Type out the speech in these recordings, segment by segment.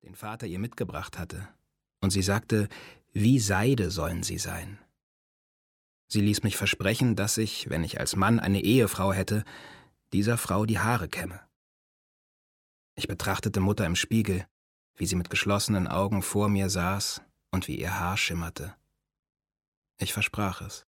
den Vater ihr mitgebracht hatte, und sie sagte, wie Seide sollen sie sein. Sie ließ mich versprechen, dass ich, wenn ich als Mann eine Ehefrau hätte, dieser Frau die Haare kämme. Ich betrachtete Mutter im Spiegel, wie sie mit geschlossenen Augen vor mir saß und wie ihr Haar schimmerte. Ich versprach es.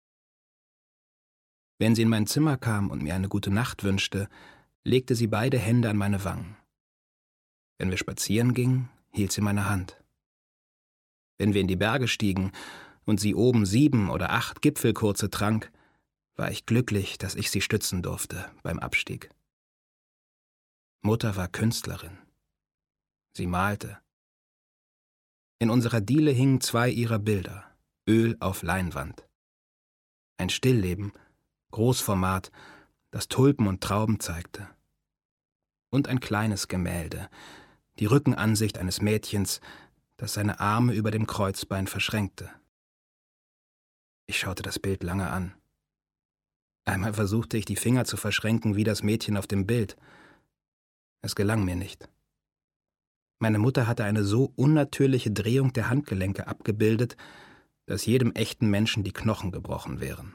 Wenn sie in mein Zimmer kam und mir eine gute Nacht wünschte, legte sie beide Hände an meine Wangen. Wenn wir spazieren gingen, hielt sie meine Hand. Wenn wir in die Berge stiegen und sie oben 7 oder 8 Gipfelkurze trank, war ich glücklich, dass ich sie stützen durfte beim Abstieg. Mutter war Künstlerin. Sie malte. In unserer Diele hingen 2 ihrer Bilder, Öl auf Leinwand. Ein Stillleben, Großformat, das Tulpen und Trauben zeigte. Und ein kleines Gemälde, die Rückenansicht eines Mädchens, das seine Arme über dem Kreuzbein verschränkte. Ich schaute das Bild lange an. Einmal versuchte ich, die Finger zu verschränken wie das Mädchen auf dem Bild. Es gelang mir nicht. Meine Mutter hatte eine so unnatürliche Drehung der Handgelenke abgebildet, dass jedem echten Menschen die Knochen gebrochen wären.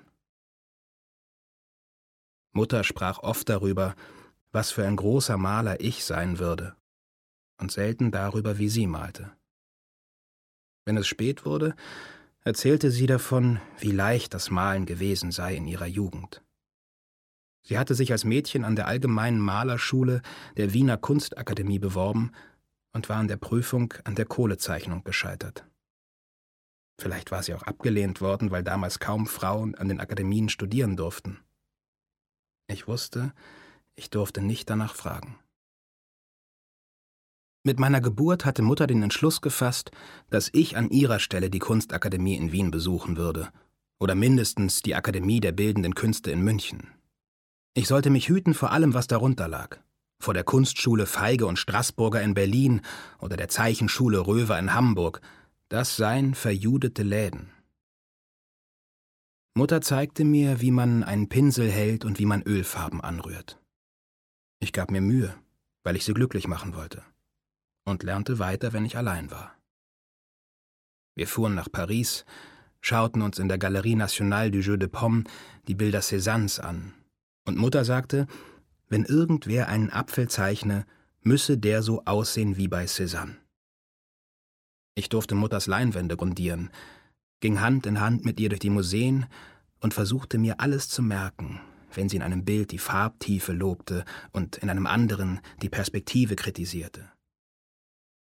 Mutter sprach oft darüber, was für ein großer Maler ich sein würde, und selten darüber, wie sie malte. Wenn es spät wurde, erzählte sie davon, wie leicht das Malen gewesen sei in ihrer Jugend. Sie hatte sich als Mädchen an der Allgemeinen Malerschule der Wiener Kunstakademie beworben und war an der Prüfung an der Kohlezeichnung gescheitert. Vielleicht war sie auch abgelehnt worden, weil damals kaum Frauen an den Akademien studieren durften. Ich wusste, ich durfte nicht danach fragen. Mit meiner Geburt hatte Mutter den Entschluss gefasst, dass ich an ihrer Stelle die Kunstakademie in Wien besuchen würde, oder mindestens die Akademie der Bildenden Künste in München. Ich sollte mich hüten vor allem, was darunter lag. Vor der Kunstschule Feige und Straßburger in Berlin oder der Zeichenschule Röver in Hamburg. Das seien verjudete Läden. Mutter zeigte mir, wie man einen Pinsel hält und wie man Ölfarben anrührt. Ich gab mir Mühe, weil ich sie glücklich machen wollte, und lernte weiter, wenn ich allein war. Wir fuhren nach Paris, schauten uns in der Galerie Nationale du Jeu de Paume die Bilder Cézannes an, und Mutter sagte, wenn irgendwer einen Apfel zeichne, müsse der so aussehen wie bei Cézanne. Ich durfte Mutters Leinwände grundieren, ging Hand in Hand mit ihr durch die Museen und versuchte mir alles zu merken, wenn sie in einem Bild die Farbtiefe lobte und in einem anderen die Perspektive kritisierte.